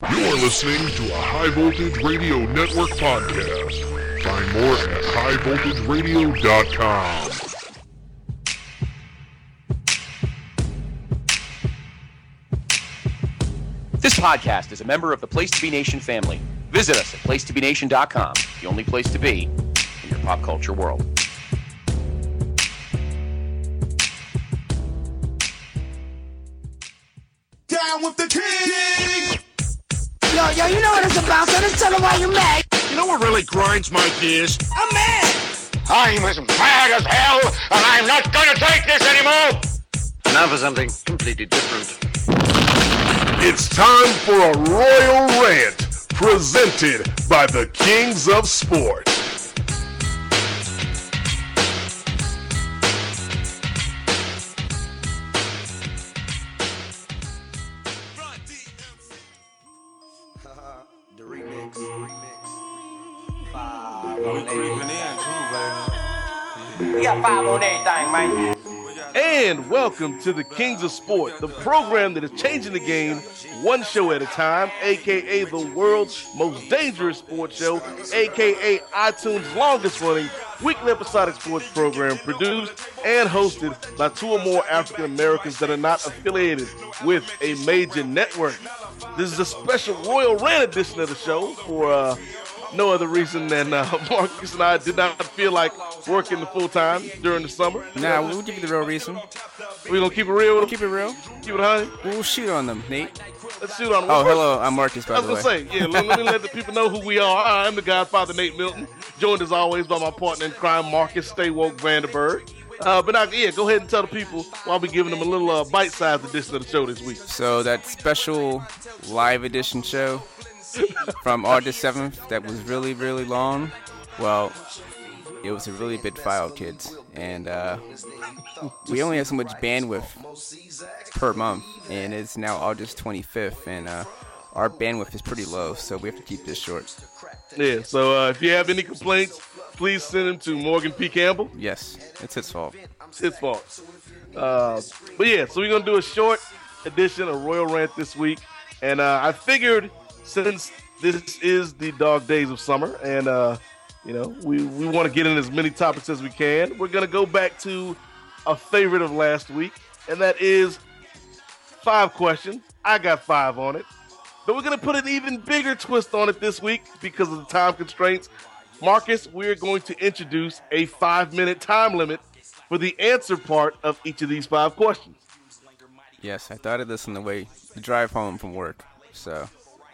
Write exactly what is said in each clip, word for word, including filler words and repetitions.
You're listening to a High Voltage Radio Network podcast. Find more at high voltage radio dot com. This podcast is a member of the Place to Be Nation family. Visit us at place to be nation dot com, the only place to be in your pop culture world. Down with the king! Yo, yo, you know what it's about, so just tell them why you're mad. You know what really grinds my gears? I'm mad! I'm as mad as hell, and I'm not gonna take this anymore! Now for something completely different. It's time for a Royal Rant, presented by the Kings of Sport. The remix. We got five on everything, man. And welcome to the Kings of Sport, the program that is changing the game one show at a time, aka the world's most dangerous sports show, aka iTunes' longest running weekly episodic sports program, produced and hosted by two or more African Americans that are not affiliated with a major network. This is a special Royal Rant edition of the show for uh, no other reason than uh, Marcus and I did not feel like working the full time during the summer. Nah, we'll give you the real reason. We gonna keep it real with them? Keep it real. Keep it honey? We'll shoot on them, Nate. Let's shoot on them. Oh, hello, I'm Marcus, by I the was way. gonna say, yeah, let, let me let the people know who we are. I'm the Godfather, Nate Milton, joined as always by my partner in crime, Marcus Stay Woke Vanderberg. Uh, but now, yeah, go ahead and tell the people why we're giving them a little uh, bite-sized edition of the show this week. So that special live edition show from August seventh that was really, really long, well, it was a really big file, kids. And uh, we only have so much bandwidth per month, and it's now August twenty-fifth, and uh, our bandwidth is pretty low, so we have to keep this short. Yeah, so uh, if you have any complaints, please send them to Morgan P. Campbell. Yes, it's his fault. It's his fault. Uh, but yeah, so we're going to do a short edition of Royal Rant this week. And uh, I figured since this is the dog days of summer and, uh, you know, we, we want to get in as many topics as we can, we're going to go back to a favorite of last week, and that is five questions. I got five on it. But we're going to put an even bigger twist on it this week because of the time constraints. Marcus, we're going to introduce a five-minute time limit for the answer part of each of these five questions. Yes, I thought of this on the way to drive home from work, so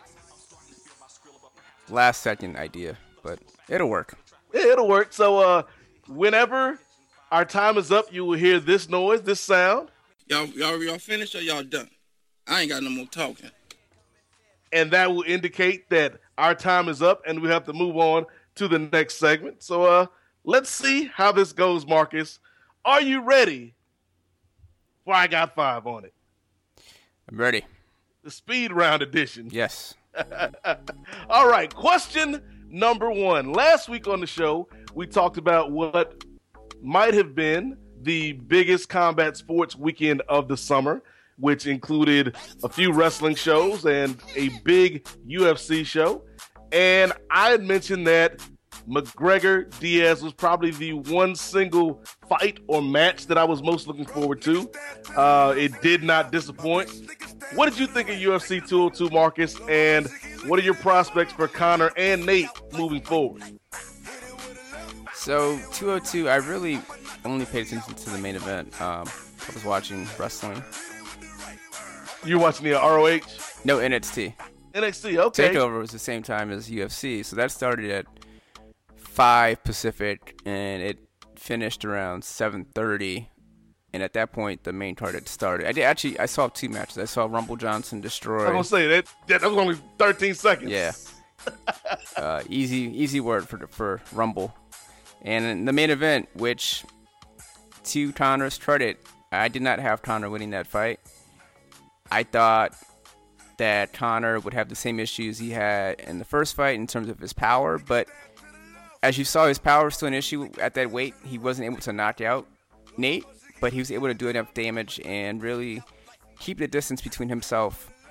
last second idea, but it'll work. Yeah, it'll work. So uh, whenever our time is up, you will hear this noise, this sound. Y'all, y'all, y'all finished or y'all done? I ain't got no more talking. And that will indicate that our time is up and we have to move on to the next segment. So uh, let's see how this goes, Marcus. Are you ready? Well, I got five on it. I'm ready. The speed round edition. Yes. All right, question number one. Last week on the show, we talked about what might have been the biggest combat sports weekend of the summer, which included a few wrestling shows and a big U F C show. And I had mentioned that McGregor-Diaz was probably the one single fight or match that I was most looking forward to. Uh, it did not disappoint. What did you think of U F C two oh two, Marcus? And what are your prospects for Conor and Nate moving forward? So, two oh two, I really only paid attention to the main event. Um, I was watching wrestling. You watching the R O H? No, N X T. N X T, okay. TakeOver was the same time as U F C, so that started at five Pacific, and it finished around seven thirty. And at that point, the main card had started. I did actually, I saw two matches. I saw Rumble Johnson destroy. I was gonna say that that was only thirteen seconds. Yeah. uh, easy, easy word for for Rumble. And in the main event, which to Conor's credit, I did not have Conor winning that fight. I thought that Conor would have the same issues he had in the first fight in terms of his power, but as you saw, his power was still an issue at that weight. He wasn't able to knock out Nate, but he was able to do enough damage and really keep the distance between himself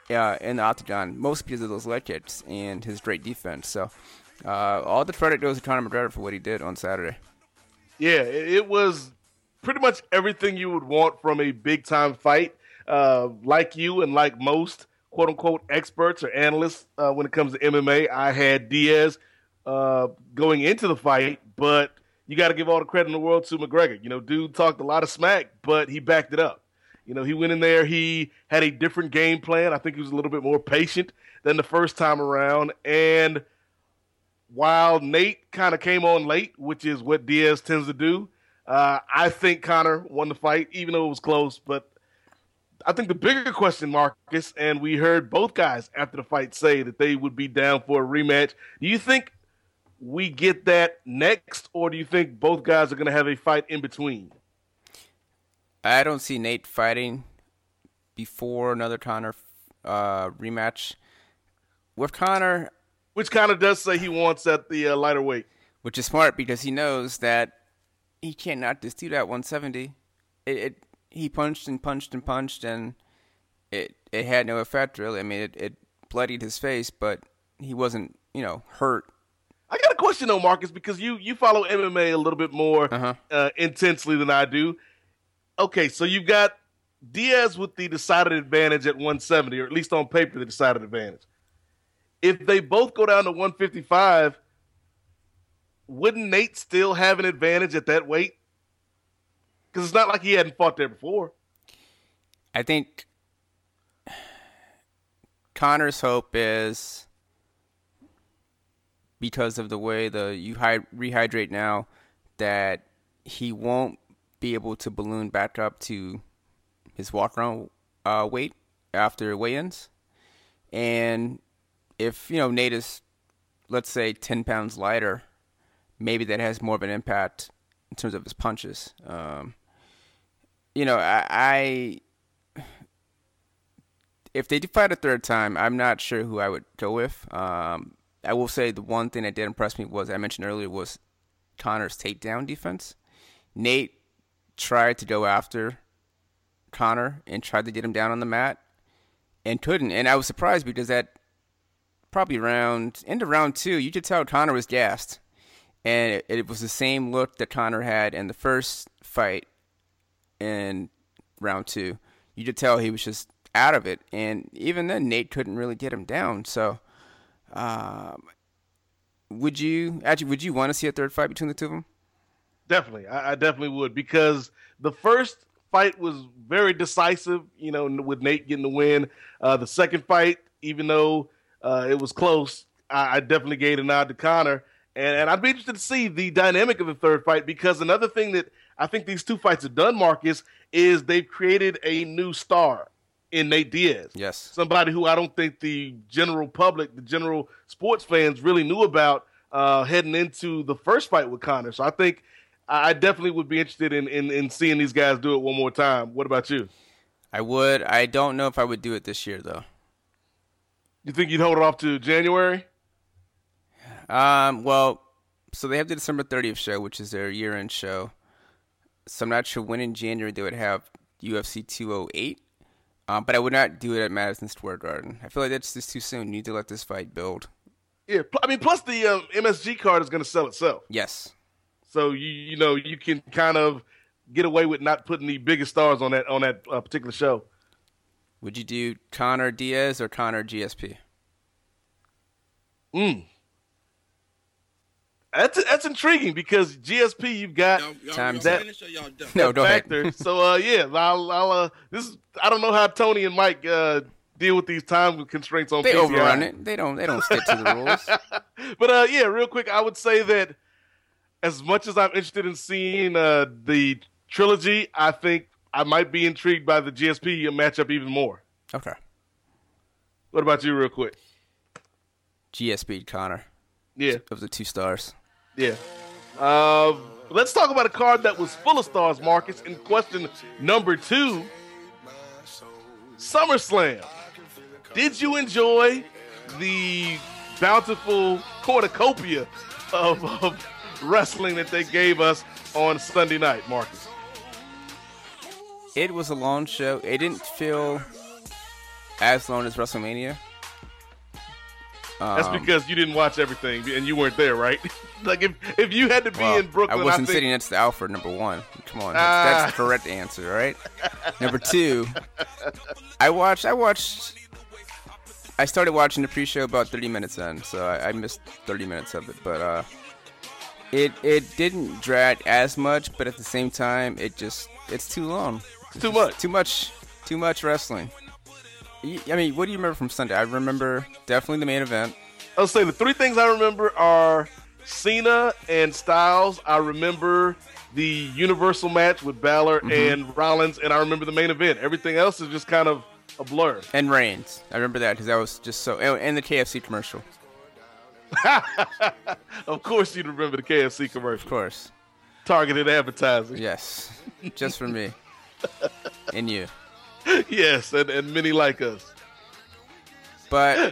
uh, in the octagon, mostly because of those leg kicks and his great defense. So uh, all the credit goes to Conor McGregor for what he did on Saturday. Yeah, it was pretty much everything you would want from a big-time fight. Uh, like you and like most quote-unquote experts or analysts uh, when it comes to M M A, I had Diaz uh, going into the fight, but you got to give all the credit in the world to McGregor. You know, dude talked a lot of smack, but he backed it up. You know, he went in there, he had a different game plan. I think he was a little bit more patient than the first time around. And while Nate kind of came on late, which is what Diaz tends to do, uh, I think Conor won the fight, even though it was close. But I think the bigger question, Marcus, and we heard both guys after the fight say that they would be down for a rematch. Do you think we get that next, or do you think both guys are going to have a fight in between? I don't see Nate fighting before another Conor uh, rematch. With Conor... Which Conor does say he wants at the uh, lighter weight. Which is smart because he knows that he cannot just do that one seventy. It, it He punched and punched and punched, and it it had no effect, really. I mean, it, it bloodied his face, but he wasn't, you know, hurt. I got a question, though, Marcus, because you, you follow M M A a little bit more uh-huh. uh, intensely than I do. Okay, so you've got Diaz with the decided advantage at one seventy, or at least on paper, the decided advantage. If they both go down to one fifty-five, wouldn't Nate still have an advantage at that weight? Because it's not like he hadn't fought there before. I think Conor's hope is, because of the way the you rehydrate now, that he won't be able to balloon back up to his walk-around uh, weight after weigh-ins. And if, you know, Nate is, let's say, ten pounds lighter, maybe that has more of an impact in terms of his punches. Um, you know, I, I if they do fight a third time, I'm not sure who I would go with. Um, I will say the one thing that did impress me was, I mentioned earlier, was Conor's takedown defense. Nate tried to go after Conor and tried to get him down on the mat and couldn't. And I was surprised because that probably round, into round two, you could tell Conor was gassed. And it, it was the same look that Conor had in the first fight in round two. You could tell he was just out of it. And even then, Nate couldn't really get him down. So, um, would you actually would you want to see a third fight between the two of them? Definitely. I, I definitely would, because the first fight was very decisive, you know, with Nate getting the win. Uh, the second fight, even though uh, it was close, I, I definitely gave a nod to Conor. And, and I'd be interested to see the dynamic of the third fight, because another thing that I think these two fights have done, Marcus, is they've created a new star in Nate Diaz. Yes. Somebody who I don't think the general public, the general sports fans really knew about uh, heading into the first fight with Conor. So I think I definitely would be interested in, in, in seeing these guys do it one more time. What about you? I would. I don't know if I would do it this year, though. You think you'd hold it off to January? Um. Well, so they have the December thirtieth show, which is their year-end show. So I'm not sure when in January they would have U F C two oh eight. Um, but I would not do it at Madison Square Garden. I feel like that's just too soon. You need to let this fight build. Yeah. I mean, plus the um, M S G card is going to sell itself. Yes. So you you know you can kind of get away with not putting the biggest stars on that on that uh, particular show. Would you do Conor Diaz or Conor G S P? Mm. That's that's intriguing, because G S P, you've got Y'all, y'all, Time's y'all up. finish or y'all done? No, go factor. ahead. So uh, yeah, I'll, I'll uh, this is I don't know how Tony and Mike uh, deal with these time constraints on They P C I. overrun it. They don't. They don't stick to the rules. But uh, yeah, real quick, I would say that as much as I'm interested in seeing uh, the trilogy, I think I might be intrigued by the G S P matchup even more. Okay. What about you, real quick? G S P Conor. Yeah, Of the two stars. yeah. Uh, let's talk about a card that was full of stars, Marcus. In question number two, SummerSlam. Did you enjoy the bountiful cornucopia of, of wrestling that they gave us on Sunday night, Marcus? It was a long show. It didn't feel as long as WrestleMania. That's Um, because you didn't watch everything and you weren't there, right? Like if if you had to be well, in Brooklyn, I wasn't think, sitting next to Alfred. Number one, come on, that's, Ah. that's the correct answer, right? Number two, I watched. I watched. I started watching the pre-show about thirty minutes in, so I, I missed thirty minutes of it. But uh, it it didn't drag as much, but at the same time, it just it's too long. It's too much. Too much. Too much wrestling. Y- I mean, what do you remember from Sunday? I remember definitely the main event. I'll say the three things I remember are Cena and Styles. I remember the Universal match with Balor Mm-hmm. and Rollins, and I remember the main event. Everything else is just kind of a blur. And Reigns. I remember that because that was just so. And and the K F C commercial, Of course, you'd remember the K F C of commercial. course. Targeted advertising. Yes, just for me and you. Yes, and, and many like us. But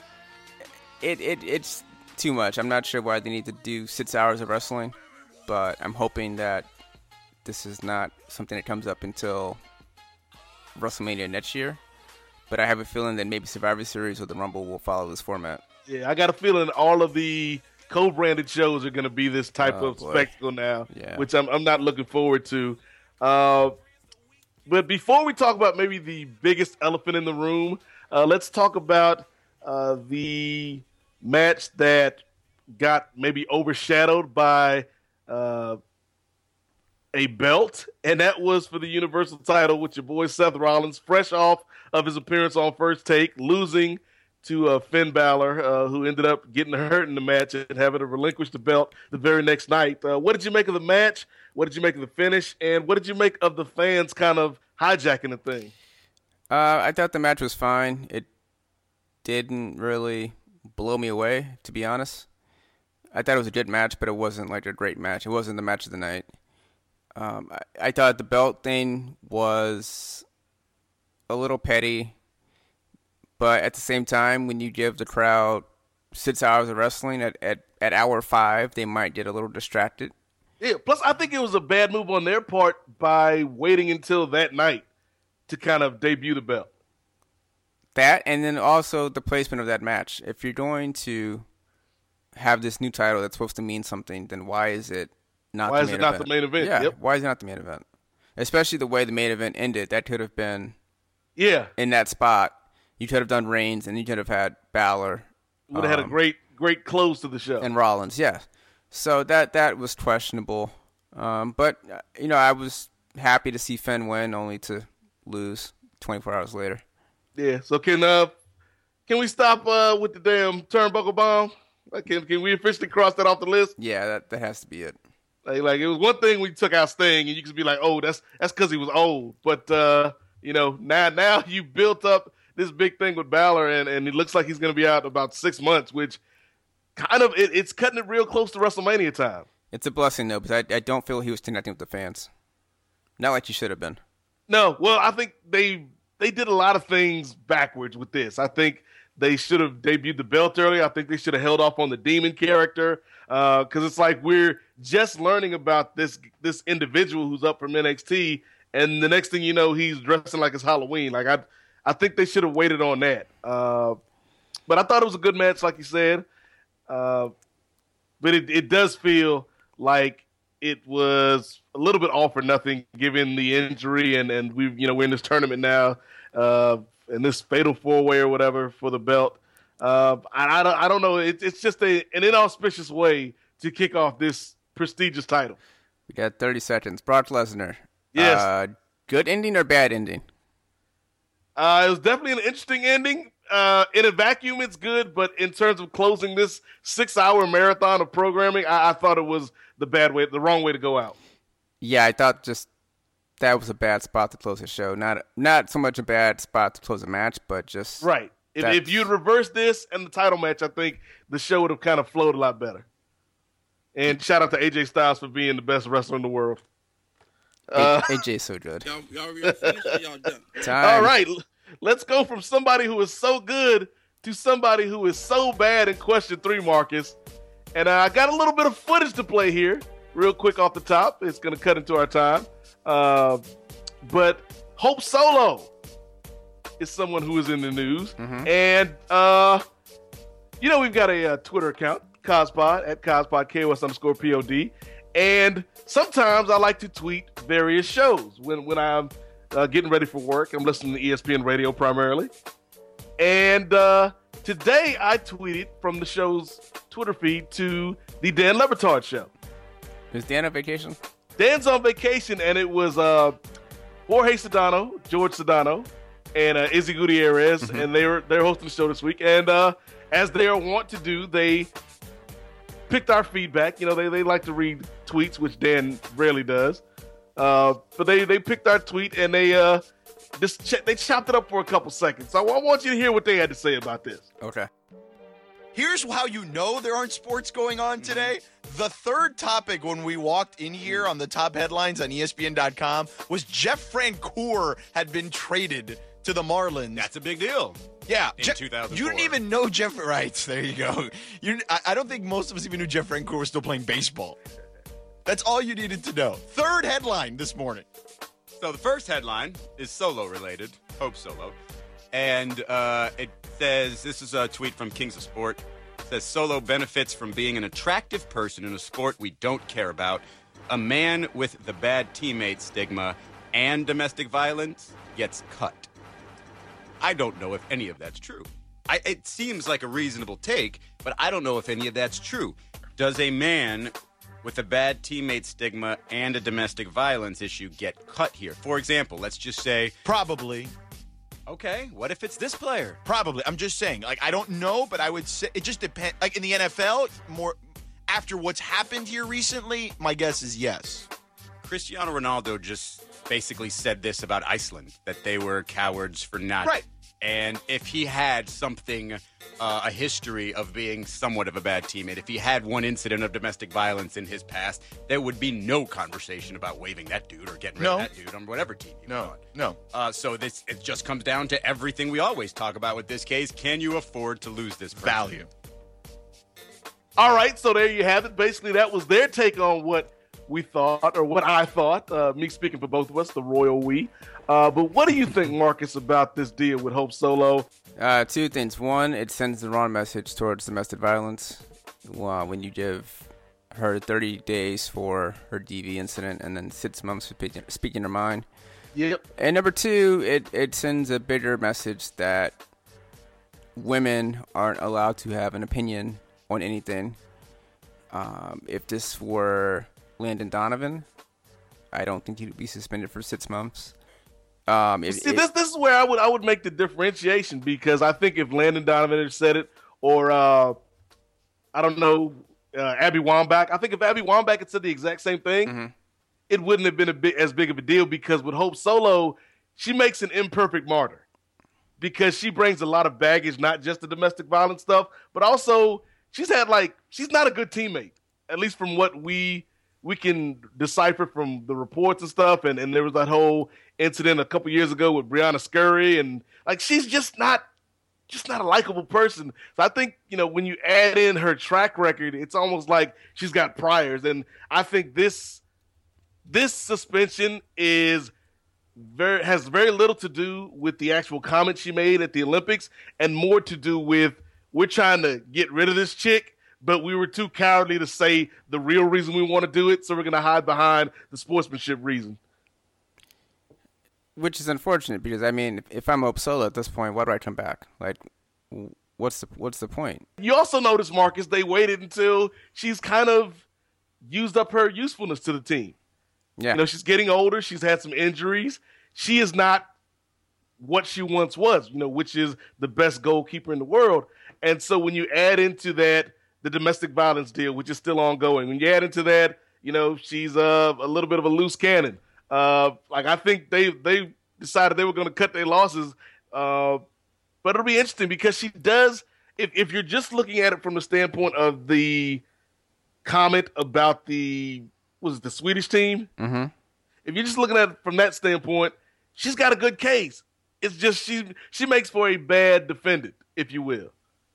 it it it's too much. I'm not sure why they need to do six hours of wrestling, but I'm hoping that this is not something that comes up until WrestleMania next year. But I have a feeling that maybe Survivor Series or the Rumble will follow this format. Yeah, I got a feeling all of the co-branded shows are going to be this type Oh, of boy. spectacle now, Yeah. which I'm, I'm not looking forward to. Uh, but before we talk about maybe the biggest elephant in the room, uh, let's talk about uh, the match that got maybe overshadowed by uh, a belt, and that was for the Universal title with your boy Seth Rollins, fresh off of his appearance on First Take, losing to uh, Finn Balor, uh, who ended up getting hurt in the match and having to relinquish the belt the very next night. Uh, what did you make of the match? What did you make of the finish? And what did you make of the fans kind of hijacking the thing? Uh, I thought the match was fine. It didn't really blow me away, to be honest. I thought it was a good match, but it wasn't like a great match. It wasn't the match of the night. Um, I, I thought the belt thing was a little petty, but at the same time, when you give the crowd six hours of wrestling at, at, at hour five, they might get a little distracted. Yeah, plus I think it was a bad move on their part by waiting until that night to kind of debut the belt. That, and then also the placement of that match. If you're going to have this new title that's supposed to mean something, then why is it not Why the is main it not event? the main event? Yeah, Yep. why is it not the main event? Especially the way the main event ended. That could have been Yeah, in that spot. You could have done Reigns, and you could have had Balor. would have had a um, great, great close to the show. and Rollins, yeah. So that that was questionable. Um, but, uh, you know, I was happy to see Finn win, only to lose twenty-four hours later. Yeah. So can uh, can we stop uh with the damn turnbuckle bomb? Like, can can we officially cross that off the list? Yeah, that, that has to be it. Like, like it was one thing we took out Sting, and you could be like, oh, that's that's because he was old. But uh, you know, now now you built up this big thing with Balor, and, and it looks like he's going to be out about six months, which kind of it, it's cutting it real close to WrestleMania time. It's a blessing, though, because I, I don't feel he was connecting with the fans. Not like you should have been. No, well, I think they they did a lot of things backwards with this. I think they should have debuted the belt earlier. I think they should have held off on the Demon character because uh, it's like we're just learning about this this individual who's up from N X T, and the next thing you know, he's dressing like it's Halloween. Like I, I think they should have waited on that. Uh, but I thought it was a good match, like you said. Uh, but it it does feel like it was a little bit all for nothing, given the injury, and and we you know we're in this tournament now, uh, in this fatal four way or whatever for the belt. Uh, I, I don't I don't know. It, it's just a an inauspicious way to kick off this prestigious title. We got thirty seconds. Brock Lesnar. Yes. Uh, good ending or bad ending? Uh, it was definitely an interesting ending. Uh, in a vacuum, it's good, but in terms of closing this six-hour marathon of programming, I, I thought it was the bad way, the wrong way to go out. Yeah, I thought just that was a bad spot to close the show. Not not so much a bad spot to close a match, but just Right. If, That's- if you'd reversed this and the title match, I think the show would have kind of flowed a lot better. And shout out to A J Styles for being the best wrestler in the world. Uh, A J's so good. Y'all, y'all ready to finish or y'all done? Time. all right, l- let's go from somebody who is so good to somebody who is so bad in question three, Marcus. And uh, I got a little bit of footage to play here, real quick off the top. It's going to cut into our time. Uh, but Hope Solo is someone who is in the news. Mm-hmm. And, uh, you know, we've got a uh, Twitter account, Cospod, at Cospod, K O S underscore P O D. And sometimes I like to tweet various shows when, when I'm uh, getting ready for work. I'm listening to E S P N Radio primarily. And uh, today I tweeted from the show's Twitter feed to the Dan Le Batard Show. Is Dan on vacation? Dan's on vacation, and it was uh, Jorge Sedano, George Sedano, and uh, Izzy Gutierrez, mm-hmm. and they were they're hosting the show this week. And uh, as they are wont to do, they picked our feedback. You know, they, they like to read tweets, which Dan rarely does. Uh, but they, they picked our tweet, and they uh, just ch- they chopped it up for a couple seconds. So I want you to hear what they had to say about this. Okay. Here's how you know there aren't sports going on today. The third topic when we walked in here on the top headlines on E S P N dot com was Jeff Francoeur had been traded to the Marlins. That's a big deal. Yeah. In Je- two thousand four. You didn't even know Jeff. Right, there you go. You, I, I don't think most of us even knew Jeff Francoeur was still playing baseball. That's all you needed to know. Third headline this morning. So the first headline is Solo related, Hope Solo. And uh, it says, this is a tweet from Kings of Sport. It says, Solo benefits from being an attractive person in a sport we don't care about. A man with the bad teammate stigma and domestic violence gets cut. I don't know if any of that's true. I, it seems like a reasonable take, but I don't know if any of that's true. Does a man with a bad teammate stigma and a domestic violence issue get cut here? For example, let's just say... Probably. Okay, what if it's this player? Probably. I'm just saying. Like, I don't know, but I would say it just depends. Like, in the N F L, more after what's happened here recently, my guess is yes. Cristiano Ronaldo just basically said this about Iceland, that they were cowards for not... Right. And if he had something, uh, a history of being somewhat of a bad teammate, if he had one incident of domestic violence in his past, there would be no conversation about waiving that dude or getting rid no. of that dude on whatever team you No, on. no. Uh, so this it just comes down to everything we always talk about with this case. Can you afford to lose this person? Value. All right, so there you have it. Basically, that was their take on what we thought, or what I thought, uh, me speaking for both of us, the royal we. Uh, but what do you think, Marcus, about this deal with Hope Solo? Uh, two things. One, it sends the wrong message towards domestic violence. Wow, when you give her thirty days for her D V incident and then six months for speaking, speaking her mind. Yep. And number two, it, it sends a bigger message that women aren't allowed to have an opinion on anything. Um, if this were Landon Donovan, I don't think he would be suspended for six months. Um, it, See, it, this this is where I would I would make the differentiation, because I think if Landon Donovan had said it, or uh, I don't know, uh, Abby Wambach, I think if Abby Wambach had said the exact same thing, mm-hmm. it wouldn't have been a bit as big of a deal, because with Hope Solo, she makes an imperfect martyr, because she brings a lot of baggage, not just the domestic violence stuff, but also she's had like she's not a good teammate, at least from what we. we can decipher from the reports and stuff. And, and there was that whole incident a couple years ago with Brianna Scurry. And like, she's just not, just not a likable person. So I think, you know, when you add in her track record, it's almost like she's got priors. And I think this, this suspension is very, has very little to do with the actual comment she made at the Olympics, and more to do with, we're trying to get rid of this chick, but we were too cowardly to say the real reason we want to do it, so we're going to hide behind the sportsmanship reason. Which is unfortunate, because, I mean, if I'm Hope Solo at this point, why do I come back? Like, what's the what's the point? You also notice, Marcus, they waited until she's kind of used up her usefulness to the team. Yeah. You know, she's getting older. She's had some injuries. She is not what she once was, you know, which is the best goalkeeper in the world. And so when you add into that the domestic violence deal, which is still ongoing, when you add into that, you know, she's uh, a little bit of a loose cannon. Uh, like, I think they they decided they were going to cut their losses. Uh, but it'll be interesting, because she does, if, if you're just looking at it from the standpoint of the comment about the, was it the Swedish team? Mm-hmm. If you're just looking at it from that standpoint, she's got a good case. It's just she she makes for a bad defendant, if you will.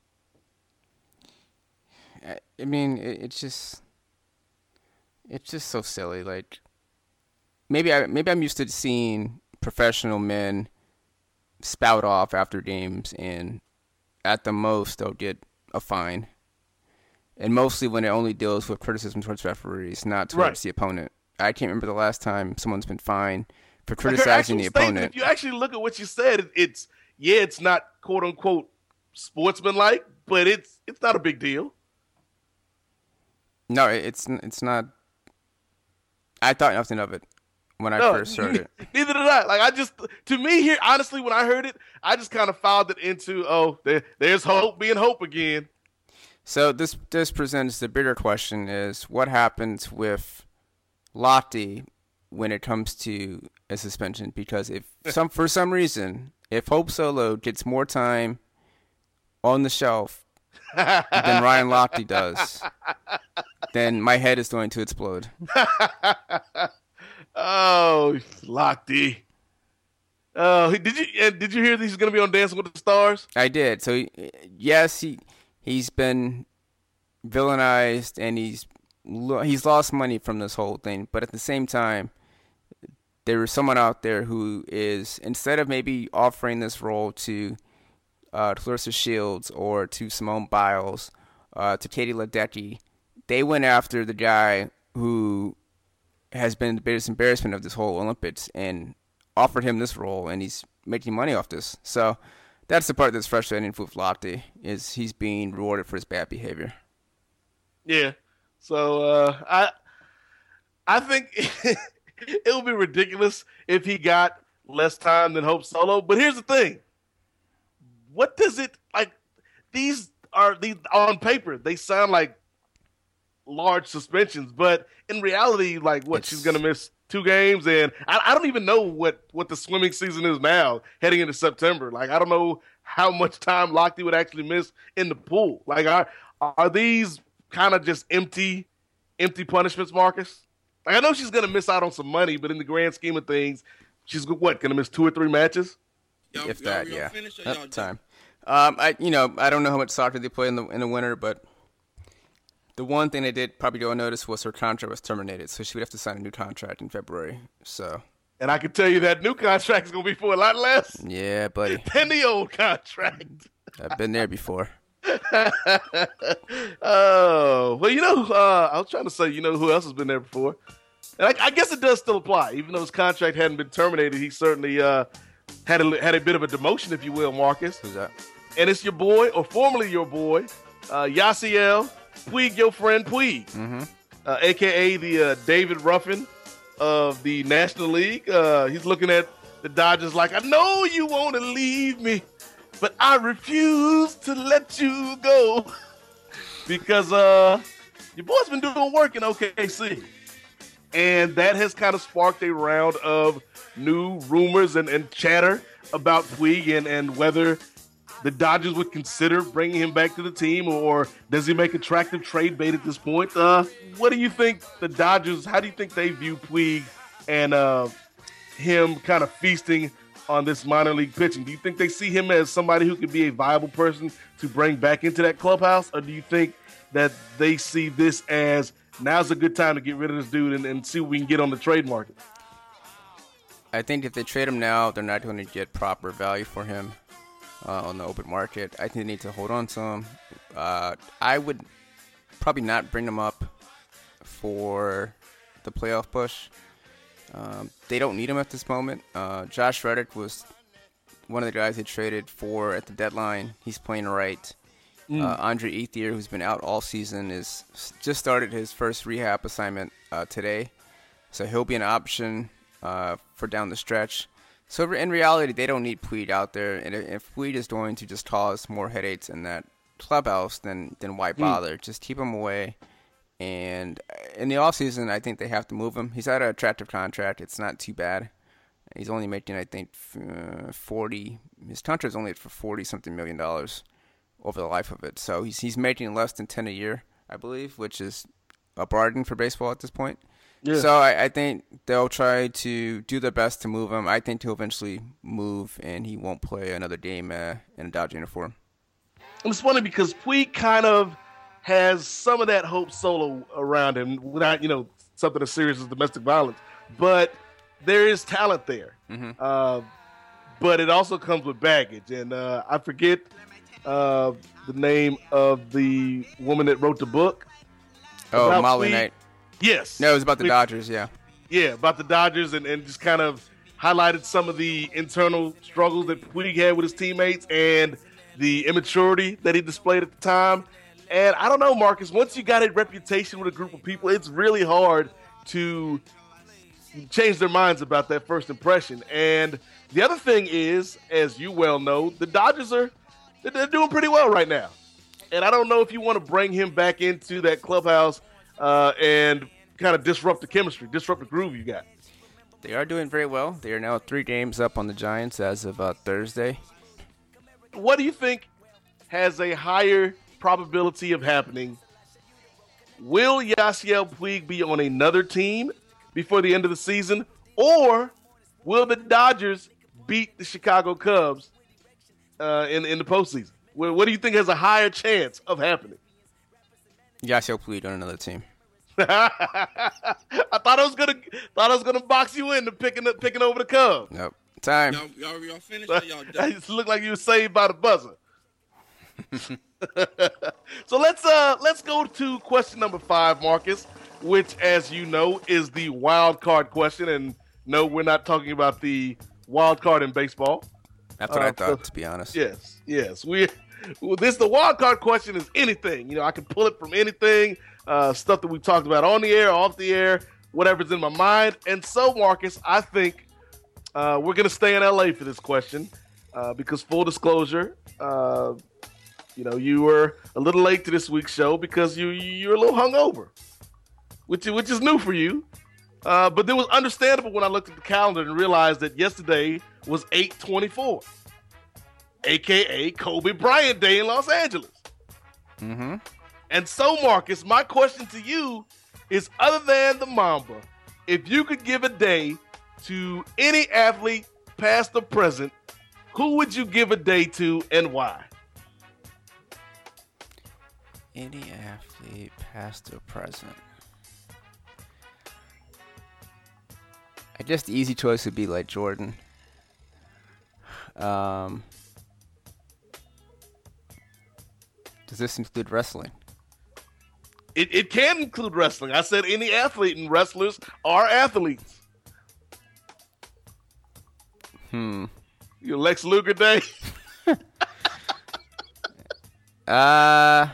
I mean, it's just, it's just so silly. Like, maybe I maybe I'm used to seeing professional men spout off after games, and at the most they'll get a fine. And mostly when it only deals with criticism towards referees, not towards Right. the opponent. I can't remember the last time someone's been fined for Like, her criticizing the actual statement, opponent. if you actually look at what she said, it, it's yeah, it's not quote unquote sportsmanlike, but it's it's not a big deal. No, it- it's it's not. I thought nothing of it when I No, first heard it. Neither did I. Like I just, to me here, honestly, when I heard it, I just kind of filed it into, oh, there, there's hope being hope again. So this this presents the bigger question: is what happens with Lochte when it comes to a suspension? Because if some for some reason, if Hope Solo gets more time on the shelf than Ryan Lochte does, then my head is going to explode. Oh, Lochte. Oh, did you and did you hear that he's going to be on Dancing with the Stars? I did. So he- yes, he he's been villainized and he's lo- he's lost money from this whole thing. But at the same time, there is someone out there who is, instead of maybe offering this role to uh, Clarissa Shields or to Simone Biles, uh, to Katie Ledecky, they went after the guy who has been the biggest embarrassment of this whole Olympics and offered him this role, and he's making money off this. So that's the part that's frustrating for Lochte, is he's being rewarded for his bad behavior. Yeah. So uh, I I think it would be ridiculous if he got less time than Hope Solo. But here's the thing. What does it like? These are these on paper they sound like large suspensions, but in reality, like what It's- she's gonna miss two games, and I, I don't even know what what the swimming season is now heading into September. Like I don't know how much time Lochte would actually miss in the pool. Like are are these kind of just empty empty punishments, Marcus? Like I know she's gonna miss out on some money, but in the grand scheme of things, she's what gonna miss two or three matches. Y'all, If y'all, that, y'all yeah. finished or Yep, y'all done? time. Um, I you know I don't know how much soccer they play in the in the winter, but the one thing they did probably go unnoticed was her contract was terminated, so she would have to sign a new contract in February. So And I can tell you that new contract is gonna be for a lot less yeah, buddy, than the old contract. I've been there before. Oh, well, you know, uh, I was trying to say, you know, who else has been there before? And I, I guess it does still apply, even though his contract hadn't been terminated. He certainly uh, had a had a bit of a demotion, if you will, Marcus. Who's that? And it's your boy, or formerly your boy, uh, Yasiel Puig, your friend Puig, Mm-hmm. uh, aka the uh, David Ruffin of the National League. Uh, he's looking at the Dodgers like, I know you want to leave me, but I refuse to let you go because uh, your boy's been doing work in O K C. And that has kind of sparked a round of new rumors and, and chatter about Puig and, and whether the Dodgers would consider bringing him back to the team, or does he make attractive trade bait at this point? Uh, what do you think the Dodgers, how do you think they view Puig and uh, him kind of feasting on this minor league pitching? Do you think they see him as somebody who could be a viable person to bring back into that clubhouse? Or do you think that they see this as now's a good time to get rid of this dude and, and see what we can get on the trade market? I think if they trade him now, they're not going to get proper value for him uh, on the open market. I think they need to hold on to him. Uh, I would probably not bring him up for the playoff push. Um, they don't need him at this moment. Uh, Josh Reddick was one of the guys they traded for at the deadline. He's playing right. Mm. Uh, Andre Ethier, who's been out all season, is just started his first rehab assignment uh, today. So he'll be an option uh, for down the stretch. So in reality, they don't need Puig out there. And if Puig is going to just cause more headaches in that clubhouse, then then why bother? Mm. Just keep him away. And in the offseason, I think they have to move him. He's had an attractive contract. It's not too bad. He's only making, I think, uh, forty. His contract is only for forty something million dollars over the life of it. So he's he's making less than ten a year, I believe, which is a bargain for baseball at this point. Yeah. So I, I think they'll try to do their best to move him. I think he'll eventually move, and he won't play another game uh, in a Dodger uniform. And it's funny because Puig kind of has some of that Hope Solo around him without, you know, something as serious as domestic violence. But there is talent there. Mm-hmm. Uh, but it also comes with baggage. And uh, I forget uh, the name of the woman that wrote the book. Oh, Molly Knight. Yes. No, it was about the Dodgers, yeah. Yeah, about the Dodgers, and, and just kind of highlighted some of the internal struggles that Puig had with his teammates and the immaturity that he displayed at the time. And I don't know, Marcus, once you got a reputation with a group of people, it's really hard to change their minds about that first impression. And the other thing is, as you well know, the Dodgers are they're doing pretty well right now. And I don't know if you want to bring him back into that clubhouse uh, and kind of disrupt the chemistry, disrupt the groove you got. They are doing very well. They are now three games up on the Giants as of uh, Thursday. What do you think has a higher probability of happening? Will Yasiel Puig be on another team before the end of the season, or will the Dodgers beat the Chicago Cubs uh, in in the postseason? What, what do you think has a higher chance of happening? Yasiel Puig on another team. I thought I was gonna thought I was gonna box you into picking up picking over the Cubs. Nope. Time. Y'all, y'all, y'all finished or y'all done? It looked like you were saved by the buzzer. So let's uh let's go to question number five, Marcus, which, as you know, is the wild card question. And no, we're not talking about the wild card in baseball. That's what uh, I thought, to be honest. Yes, yes. We well, this the wild card question is anything. You know, I can pull it from anything, uh, stuff that we talked about on the air, off the air, whatever's in my mind. And so, Marcus, I think uh, we're gonna stay in L A for this question uh, because, full disclosure, uh, you know, you were a little late to this week's show because you you're a little hungover, which which is new for you. Uh, but it was understandable when I looked at the calendar and realized that yesterday was eight twenty-four, a k a. Kobe Bryant Day in Los Angeles. Mm-hmm. And so, Marcus, my question to you is, other than the Mamba, if you could give a day to any athlete, past or present, who would you give a day to and why? Any athlete, past or present. I guess the easy choice would be like Jordan. Um, does this include wrestling? It, it can include wrestling. I said any athlete, and wrestlers are athletes. Hmm. Your Lex Luger Day? uh,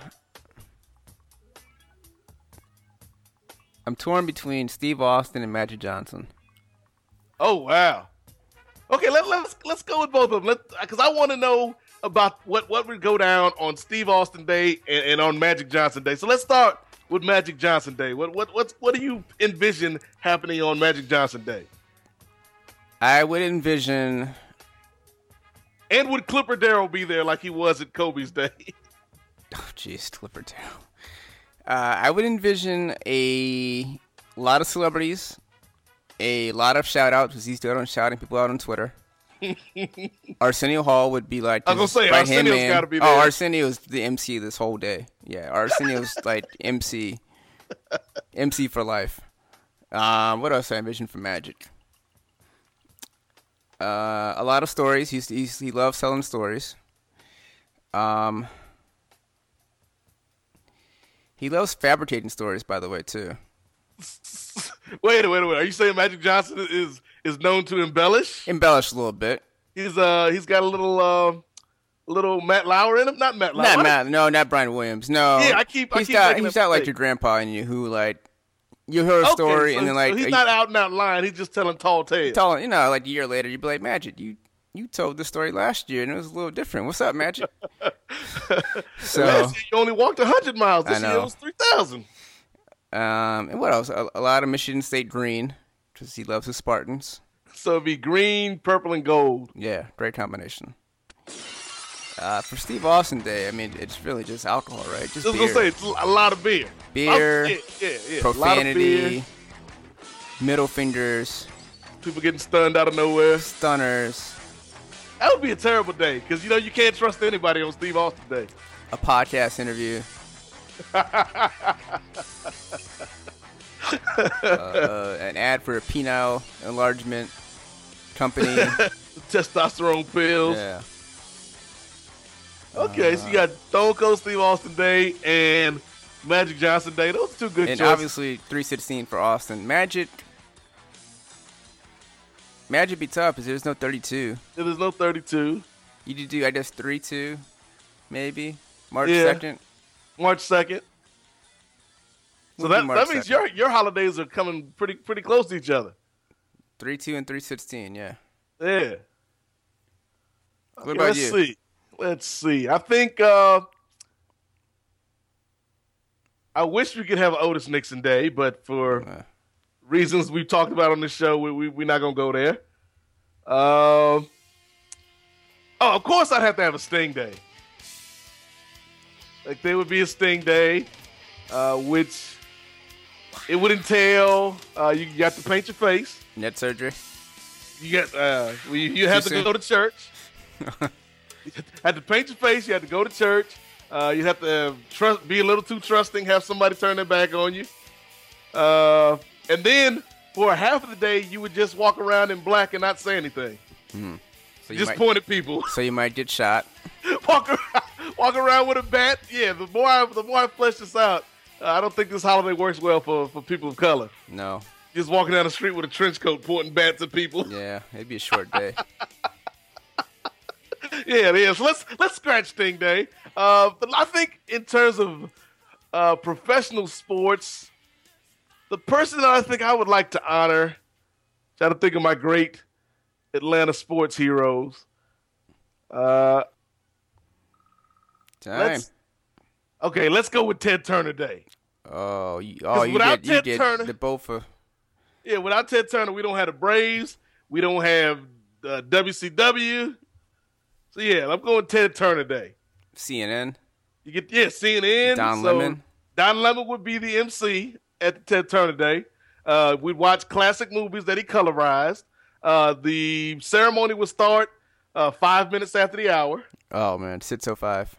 I'm torn between Steve Austin and Magic Johnson. Oh, wow. Okay, let, let's let's go with both of them. Because I want to know about what, what would go down on Steve Austin Day and, and on Magic Johnson Day. So let's start with Magic Johnson Day. What what what's, what do you envision happening on Magic Johnson Day? I would envision... And would Clipper Darrell be there like he was at Kobe's day? Oh, jeez, Clipper Darrell. Uh, I would envision a lot of celebrities, a lot of shout-outs, because he's good on shouting people out on Twitter. Arsenio Hall would be like... I was going to say, Arsenio's got to be there. Oh, Arsenio's the M C this whole day. Yeah, Arsenio's like M C. M C for life. Um, what else I envision for Magic? Uh, a lot of stories. He's, he's he loves telling stories. Um, he loves fabricating stories, by the way, too. Wait a wait a wait. Are you saying Magic Johnson is is known to embellish? Embellish a little bit. He's uh he's got a little uh little Matt Lauer in him. Not Matt Lauer. Not Matt. No, not Brian Williams. No. Yeah, I keep. He's I keep got he's got like your grandpa in you who like you heard a okay, story so, and then like so he's you, not out and out lying. He's just telling tall tales. Telling you know like a year later you'd be like, Magic, you you told this story last year and it was a little different. What's up, Magic? So last year you only walked a hundred miles. This I know. year it was three thousand. Um, and what else? A, a lot of Michigan State green because he loves his Spartans. So it'd be green, purple, and gold. Yeah, great combination. Uh, for Steve Austin Day, I mean, it's really just alcohol, right? Just I was beer. gonna say it's a lot of beer. Beer, yeah, yeah, yeah. profanity, beer. middle fingers, people getting stunned out of nowhere, stunners. That would be a terrible day because you know you can't trust anybody on Steve Austin Day. A podcast interview. uh, uh, an ad for a penile enlargement company. The testosterone pills. Yeah. Okay, uh, so you got Stone Cold Steve Austin Day and Magic Johnson Day. Those are two good and choices. Obviously three sixteen for Austin. Magic. Magic be tough because there's no thirty-two. Yeah, there's no thirty-two. You could do, I guess, three two, maybe. March yeah. second. March second. So We'll that, that means your your holidays are coming pretty pretty close to each other. three two and three sixteen, yeah. Yeah. Okay, what about let's you? see. Let's see. I think uh, I wish we could have Otis Nixon Day, but for uh. reasons we've talked about on this show, we, we, we're not going to go there. Uh, oh, of course I'd have to have a Sting Day. Like, there would be a Sting Day, uh, which it would entail uh, you got to paint your face. Net surgery. You got uh, you, you have to go to church. You had to paint your face. You had to go to church. Uh, you have to uh, trust, be a little too trusting. Have somebody turn their back on you. Uh, and then for half of the day, you would just walk around in black and not say anything. Hmm. So just might, point at people. So you might get shot. walk around, walk around with a bat. Yeah. The more I, the more I flesh this out, uh, I don't think this holiday works well for, for people of color. No. Just walking down the street with a trench coat, pointing bats at people. Yeah, it'd be a short day. Yeah, it is. Let's let's scratch Sting Day. Uh, but I think in terms of uh, professional sports, the person that I think I would like to honor, trying to think of my great Atlanta sports heroes. Uh, Time. Let's, okay, let's go with Ted Turner Day. Oh, you, oh, you without get, you Ted get Turner, the both of. Yeah, without Ted Turner, we don't have the Braves. We don't have uh, W C W. So, yeah, I'm going Ted Turner Day. C N N. You get, yeah, C N N. Don so Lemon. Don Lemon would be the M C at the Ted Turner Day. Uh, we'd watch classic movies that he colorized. Uh, the ceremony would start uh, five minutes after the hour. Oh, man, six oh five.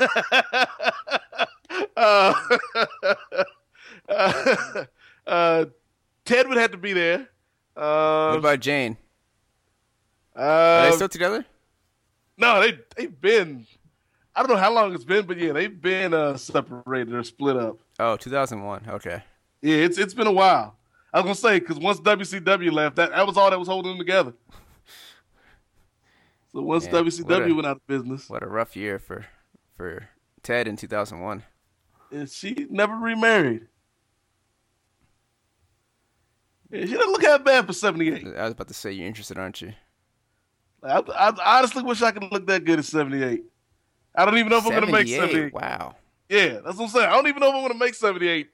uh, uh, uh, Ted would have to be there. Uh, what about Jane? Uh, Are they still together? No, they they've been. I don't know how long it's been, but yeah, they've been uh, separated or split up. Oh, two thousand one. Okay. Yeah, it's it's been a while. I was gonna say because once W C W left, that that was all that was holding them together. So once Man, W C W a, went out of business, what a rough year for for Ted in two thousand one. And she never remarried. Yeah, she doesn't look that bad for seventy-eight. I was about to say, you're interested, aren't you? I, I honestly wish I could look that good at seventy-eight. I don't even know if I'm going to make seventy-eight. Wow. Yeah, that's what I'm saying. I don't even know if I'm going to make seventy-eight.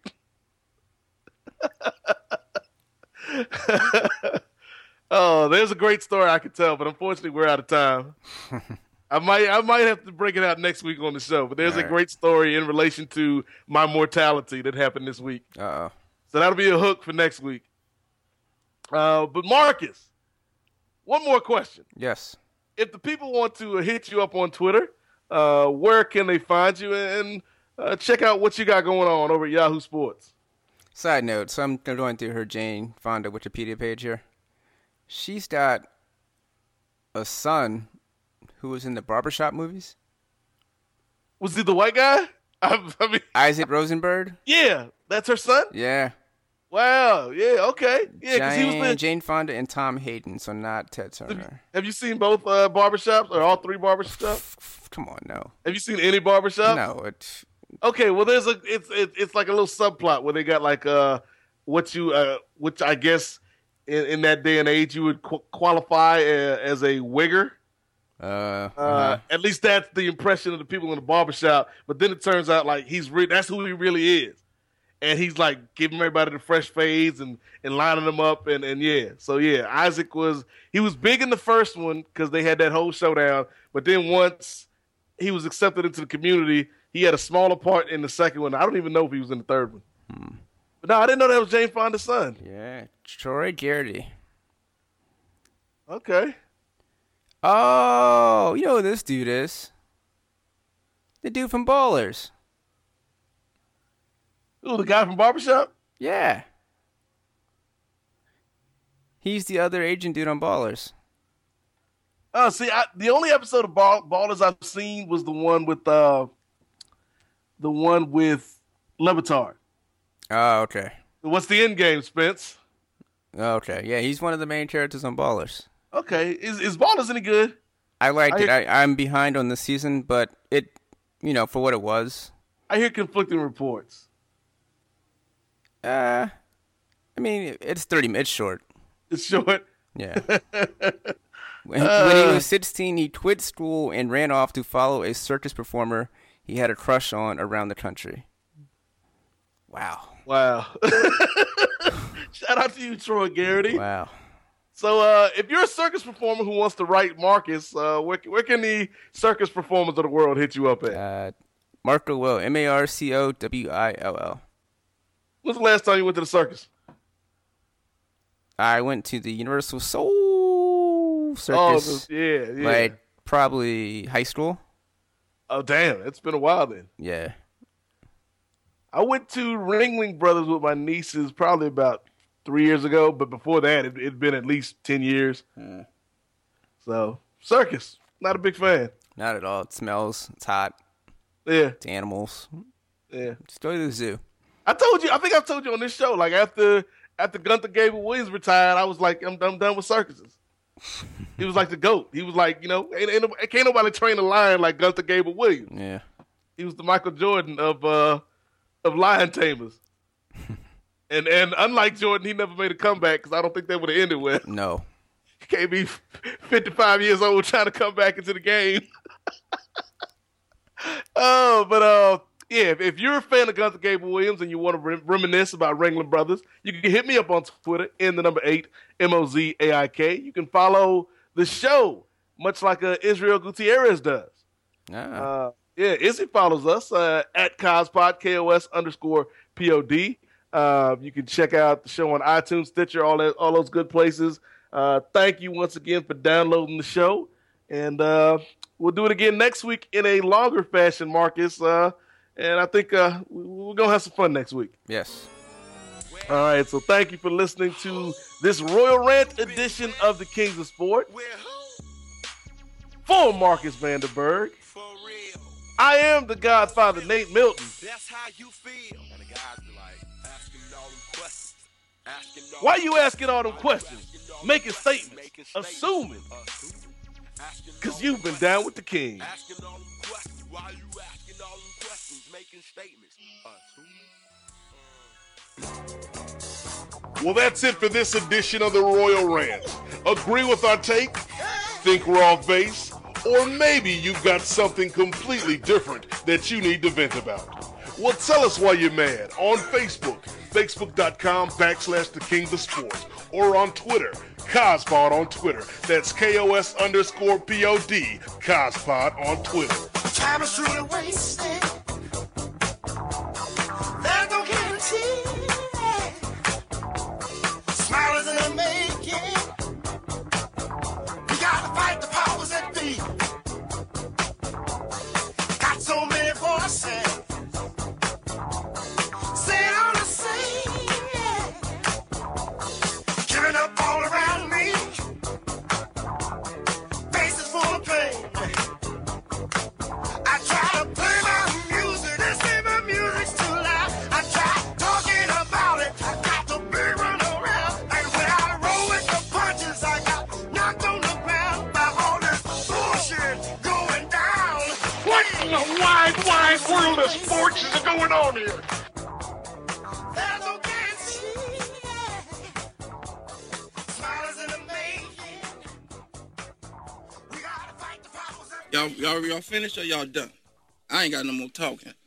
Oh, there's a great story I could tell, but unfortunately we're out of time. I might I might have to break it out next week on the show, but there's All a right. great story in relation to my mortality that happened this week. Uh-oh. So that'll be a hook for next week. Uh, but Marcus, one more question. Yes. If the people want to hit you up on Twitter, uh, where can they find you and uh, check out what you got going on over at Yahoo Sports? Side note, so I'm going through her Jane Fonda Wikipedia page here. She's got a son who was in the Barbershop movies. Was he the white guy? I, I mean, Isaac Rosenberg? Yeah, that's her son? Yeah. Wow, yeah, okay. Yeah, because he was Jane, the, Jane Fonda and Tom Hayden, so not Ted Turner. Have you seen both uh, barbershops or all three barbershops? Come on, no. Have you seen any barbershops? No. It, Okay, well, there's a it's it, it's like a little subplot where they got like uh what you uh which I guess in, in that day and age you would qu- qualify uh, as a wigger. uh, Uh, uh-huh. At least that's the impression of the people in the barbershop. But then it turns out like he's re- that's who he really is, and he's like giving everybody the fresh fades and, and lining them up and, and yeah. So yeah, Isaac was he was big in the first one because they had that whole showdown. But then once he was accepted into the community, he had a smaller part in the second one. I don't even know if he was in the third one. Hmm. But no, I didn't know that was Jane Fonda's son. Yeah, Troy Garrity. Okay. Oh, you know who this dude is? The dude from Ballers. Ooh, the guy from Barbershop? Yeah. He's the other Asian dude on Ballers. Uh, see, I, the only episode of Ball, Ballers I've seen was the one with uh, the one with Levitard. Oh, okay. What's the end game, Spence? Okay, yeah, he's one of the main characters on Ballers. Okay, is is Ballers any good? I liked I it. I, I'm behind on the season, but it, you know, for what it was. I hear conflicting reports. Uh, I mean, it's thirty. It's short. It's short. Yeah. when, uh, when he was sixteen, he quit school and ran off to follow a circus performer he had a crush on around the country. Wow. Wow. Shout out to you, Troy Garrity. Wow. So, uh, if you're a circus performer who wants to write Marcus, uh, where, where can the circus performers of the world hit you up at? Uh, Marco Will, M A R C O W I L L. When's the last time you went to the circus? I went to the Universal Soul Circus. Oh, yeah, yeah. Like, probably high school. Oh, damn. It's been a while then. Yeah. I went to Ringling Brothers with my nieces probably about three years ago, but before that, it had been at least ten years. Mm. So, circus. Not a big fan. Not at all. It smells. It's hot. Yeah. It's animals. Yeah. Just go to the zoo. I told you, I think I've told you on this show, like after after Gunther Gable Williams retired, I was like, I'm, I'm done with circuses. He was like the GOAT. He was like, you know, ain't, ain't, can't nobody train a lion like Gunther Gable Williams. Yeah. He was the Michael Jordan of uh, of lion tamers. and and unlike Jordan, he never made a comeback because I don't think they would have ended well. No. He can't be fifty-five years old trying to come back into the game. Oh, but uh, yeah, if, if you're a fan of Gunther Gable Williams and you want to re- reminisce about Ringling Brothers, you can hit me up on Twitter in the number eight, M O Z A I K. You can follow the show, much like uh, Israel Gutierrez does. Ah. Uh, yeah, Izzy follows us uh, at Cospod, K O S underscore P O D. Uh, you can check out the show on iTunes, Stitcher, all that, all those good places. Uh, thank you once again for downloading the show. And uh, we'll do it again next week in a longer fashion, Marcus. Uh, and I think uh, we're going to have some fun next week. Yes. All right, so thank you for listening to this Royal Rant edition of the Kings of Sport. For Marcus Vanderberg, I am the Godfather, Nate Milton. That's how you feel. And the guys be like, asking all them questions. Asking all Why you asking all them questions? Making statements. Assuming. Because you've been down with the King. Asking all them questions. Why you asking all them questions? Making statements. Well, that's it for this edition of the Royal Rant. Agree with our take? Think we're off base? Or maybe you've got something completely different that you need to vent about. Well, tell us why you're mad on Facebook, facebook.com backslash the Kings of Sports, or on Twitter, Cospod on Twitter. That's K O S underscore P O D, Cospod on Twitter. Time is truly wasted. There's no guarantee. Smile is in the making. We gotta fight the powers that be. Got so many voices. Saying all the same. Giving up all around me. Faces full of pain. I try to play my music. They say my music's too loud. I try talking about it. I got the big run around. And when I roll with the punches, I got knocked on the ground by all this bullshit going down. What in the wide, wide world of sports is going on here? There's no guarantee. Smile is in the making. We gotta fight the powers that Y'all, y'all, y'all finished or y'all done? I ain't got no more talking.